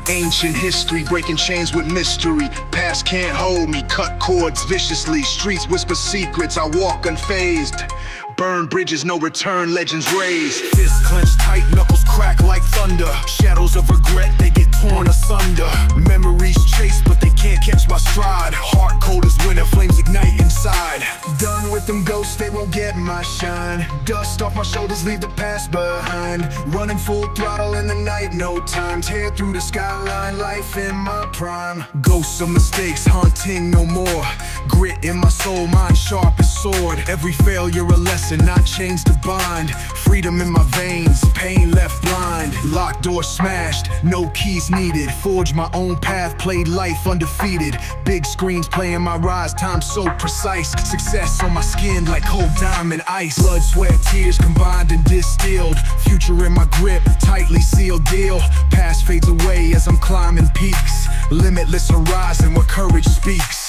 Ancient history, breaking chains with mystery. Past can't hold me, cut cords viciously. Streets whisper secrets, I walk unfazed. Burn bridges, no return, legends raised. Fists clenched tight, knuckles crack like thunder. Shadows of regret, they get torn asunder. Memories chase, but they can't catch my stride. Heart cold as winter, flames ignite inside. Done with them ghosts, they won't get my shine. Dust off my shoulders, leave the past behind. Running full throttle in the night, no time. Tear through the skyline, life in my prime. Ghosts of mistakes, haunting no more. Grit in my soul, mind sharp as sword. Every failure a lesson, not chains to bind. Freedom in my veins, pain left blind. Locked door smashed, no keys needed. Forged my own path, played life undefeated. Big screens playing my rise, time so precise. Success on my skin like cold diamond ice. Blood, sweat, tears combined and distilled. Future in my grip, tightly sealed deal. Past fades away as I'm climbing peaks. Limitless horizon where courage speaks.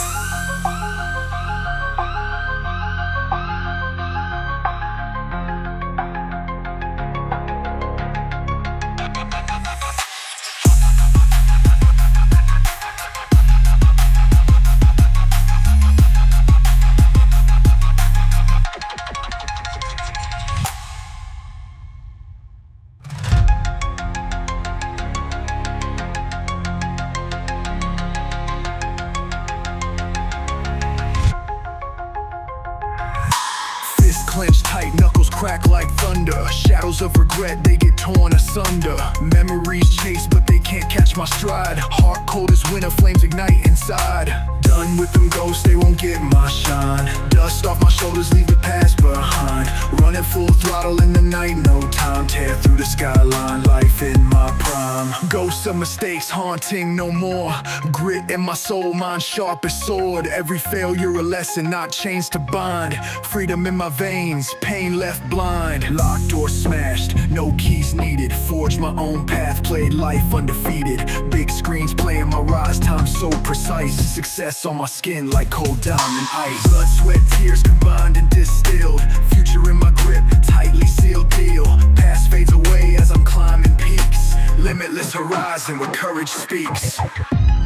Clenched tight, knuckles crack like thunder. Shadows of regret, they get torn asunder. Memories chase, but they can't catch my stride. Heart cold as winter, flames ignite inside. Done with them ghosts, they won't get my shine. Dust off my shoulders, leave the past behind. Running full throttle in the night, no time. Tear through the skyline, life in my prime. Ghosts of mistakes, haunting no more. Grit in my soul, mind sharp as sword. Every failure a lesson, not chains to bind. Freedom in my veins, pain left blind. Locked door smashed, no keys needed. Forged my own path, played life undefeated. Big screens playing my rise, time so precise. Success on my skin like cold diamond ice. Blood, sweat, tears combined and distilled. Future in my grip, tightly sealed deal. Past fades away as I'm climbing peaks. Limitless horizon where courage speaks.